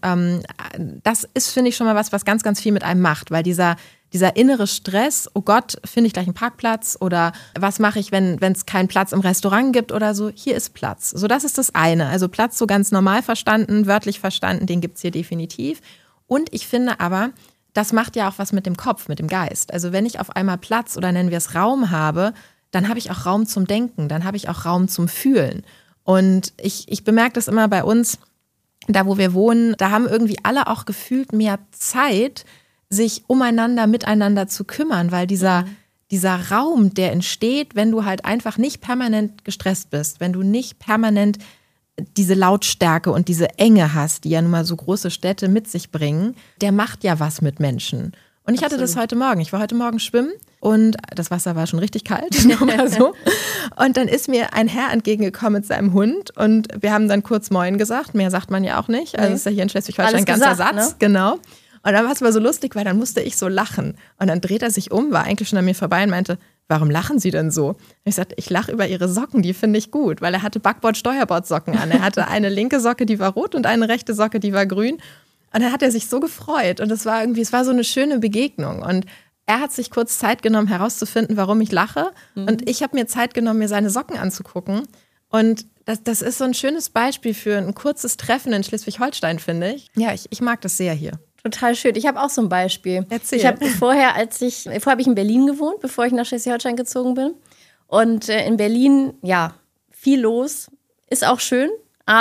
C: das ist, finde ich, schon mal was ganz, ganz viel mit einem macht. Weil dieser innere Stress, oh Gott, finde ich gleich einen Parkplatz oder was mache ich, wenn es keinen Platz im Restaurant gibt oder so, hier ist Platz. So, das ist das eine. Also Platz so ganz normal verstanden, wörtlich verstanden, den gibt es hier definitiv. Und ich finde aber, das macht ja auch was mit dem Kopf, mit dem Geist. Also wenn ich auf einmal Platz oder nennen wir es Raum habe, dann habe ich auch Raum zum Denken, dann habe ich auch Raum zum Fühlen. Und ich bemerke das immer bei uns, da wo wir wohnen, da haben irgendwie alle auch gefühlt mehr Zeit, sich umeinander, miteinander zu kümmern, weil dieser Raum, der entsteht, wenn du halt einfach nicht permanent gestresst bist, wenn du nicht permanent diese Lautstärke und diese Enge hast, die ja nun mal so große Städte mit sich bringen, der macht ja was mit Menschen. Und ich hatte das heute Morgen. Ich war heute Morgen schwimmen und das Wasser war schon richtig kalt. Nur mal so. Und dann ist mir ein Herr entgegengekommen mit seinem Hund und wir haben dann kurz Moin gesagt. Mehr sagt man ja auch nicht. Also ist ja hier in Schleswig-Holstein ein ganzer Satz. Ne? Genau. Und dann war es aber so lustig, weil dann musste ich so lachen. Und dann dreht er sich um, war eigentlich schon an mir vorbei und meinte, warum lachen Sie denn so? Und ich sagte, ich lache über Ihre Socken, die finde ich gut. Weil er hatte Backbord-Steuerbord-Socken an. Er hatte eine linke Socke, die war rot und eine rechte Socke, die war grün. Und dann hat er sich so gefreut. Und es war so eine schöne Begegnung. Und er hat sich kurz Zeit genommen, herauszufinden, warum ich lache. Und ich habe mir Zeit genommen, mir seine Socken anzugucken. Und das ist so ein schönes Beispiel für ein kurzes Treffen in Schleswig-Holstein, finde ich. Ja, ich mag das sehr hier.
A: Total schön. Ich habe auch so ein Beispiel.
C: Erzähl.
A: Ich habe vorher habe ich in Berlin gewohnt, bevor ich nach Schleswig-Holstein gezogen bin. Und in Berlin, ja, viel los, ist auch schön,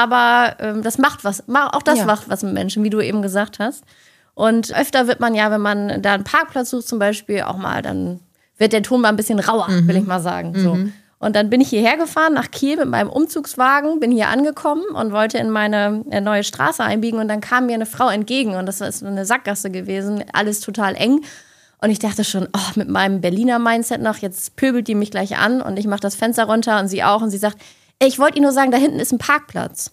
A: aber das macht was. Auch das macht was mit Menschen, wie du eben gesagt hast. Und öfter wird man ja, wenn man da einen Parkplatz sucht zum Beispiel, auch mal, dann wird der Ton mal ein bisschen rauer, will ich mal sagen. So. Und dann bin ich hierher gefahren, nach Kiel mit meinem Umzugswagen, bin hier angekommen und wollte in meine neue Straße einbiegen. Und dann kam mir eine Frau entgegen und das ist eine Sackgasse gewesen, alles total eng. Und ich dachte schon, mit meinem Berliner Mindset noch, jetzt pöbelt die mich gleich an und ich mache das Fenster runter und sie auch. Und sie sagt, ich wollte Ihnen nur sagen, da hinten ist ein Parkplatz.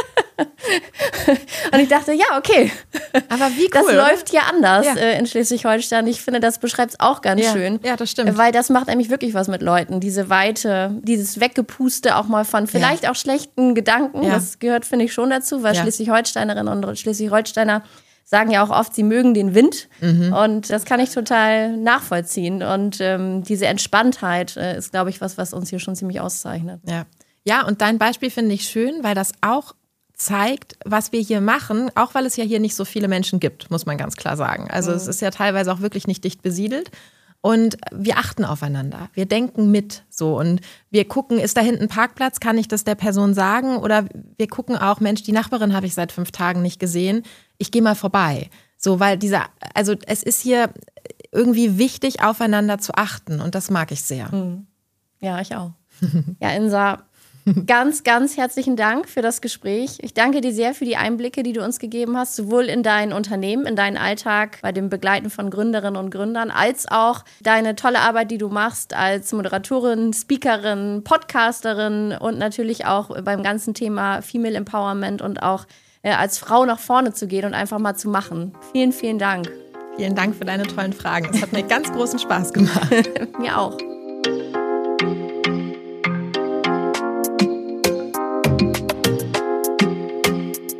A: Und ich dachte, ja, okay.
C: Aber wie cool,
A: das
C: oder?
A: läuft hier anders in Schleswig-Holstein. Ich finde, das beschreibt es auch ganz schön.
C: Ja, das stimmt.
A: Weil das macht nämlich wirklich was mit Leuten. Diese Weite, dieses Weggepuste auch mal von vielleicht auch schlechten Gedanken. Ja. Das gehört, finde ich, schon dazu, weil Schleswig-Holsteinerinnen und Schleswig-Holsteiner sagen ja auch oft, sie mögen den Wind. Und das kann ich total nachvollziehen. Und diese Entspanntheit ist, glaube ich, was uns hier schon ziemlich auszeichnet.
C: Ja, und dein Beispiel finde ich schön, weil das auch zeigt, was wir hier machen, auch weil es ja hier nicht so viele Menschen gibt, muss man ganz klar sagen. Also es ist ja teilweise auch wirklich nicht dicht besiedelt. Und wir achten aufeinander. Wir denken mit so und wir gucken, ist da hinten ein Parkplatz, kann ich das der Person sagen? Oder wir gucken auch, Mensch, die Nachbarin habe ich seit 5 Tagen nicht gesehen. Ich gehe mal vorbei. So, weil es ist hier irgendwie wichtig, aufeinander zu achten und das mag ich sehr.
A: Ja, ich auch. Ja, Insa, ganz, ganz herzlichen Dank für das Gespräch. Ich danke dir sehr für die Einblicke, die du uns gegeben hast, sowohl in dein Unternehmen, in deinen Alltag, bei dem Begleiten von Gründerinnen und Gründern, als auch deine tolle Arbeit, die du machst als Moderatorin, Speakerin, Podcasterin und natürlich auch beim ganzen Thema Female Empowerment und auch als Frau nach vorne zu gehen und einfach mal zu machen. Vielen, vielen Dank.
C: Vielen Dank für deine tollen Fragen. Es hat mir ganz großen Spaß gemacht.
A: Mir auch.